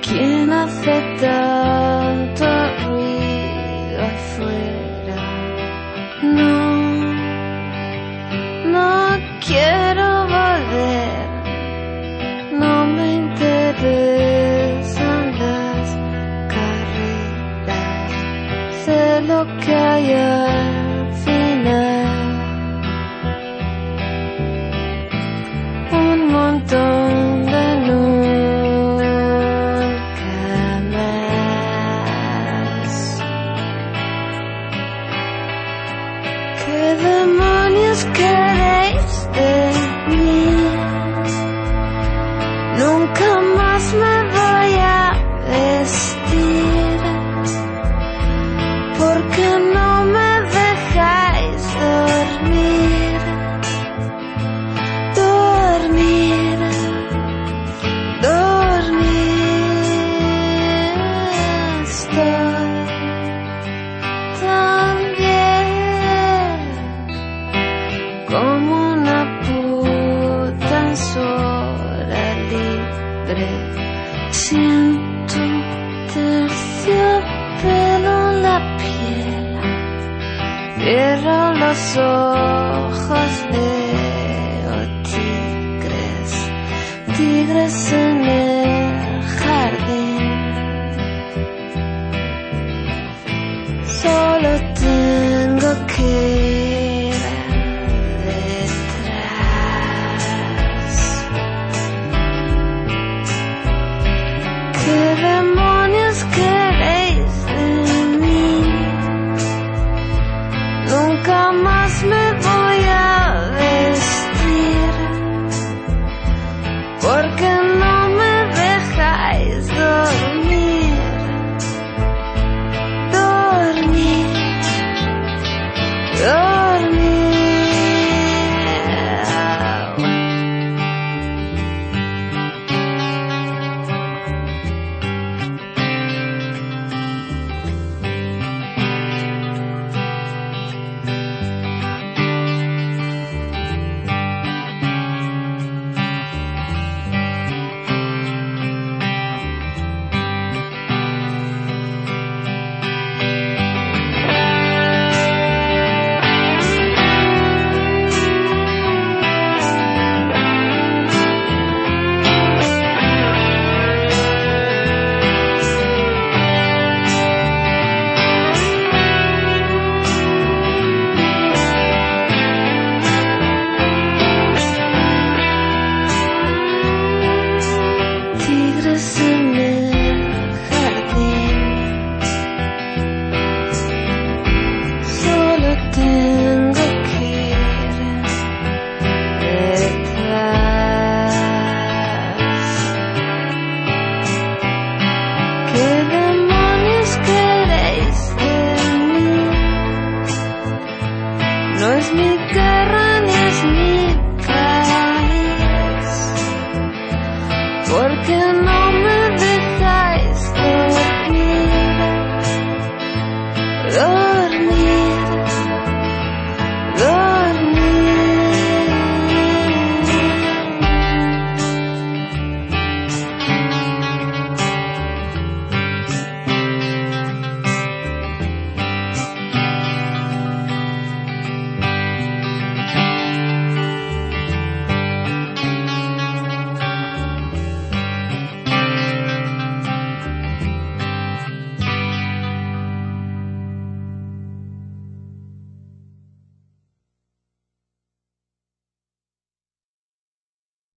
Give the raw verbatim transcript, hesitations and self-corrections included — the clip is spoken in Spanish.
¿Quién hace tanto ruido afuera? No, no quiero volver, no me interesan las carreras, sé lo que hay al final, un montón de nunca más. ¿Qué demonios queréis de mí? Nunca más me voy a vestir, porque no me dejáis dormir, dormir, dormir. Estoy tan bien como una puta en su hora libre. Siento terciopelo en la piel, cierro los ojos, veo tigres, tigres en el jardín. Solo tengo que ir detrás. ¿Qué demonios queréis de mí? Nunca más me voy a vestir, porque no me dejáis dormir, dormir, dormir. Tigres en el jardín, solo tengo que ir detrás. ¿Qué demonios queréis de mí? No es mi guerra ni es mi país, porque no me dejáis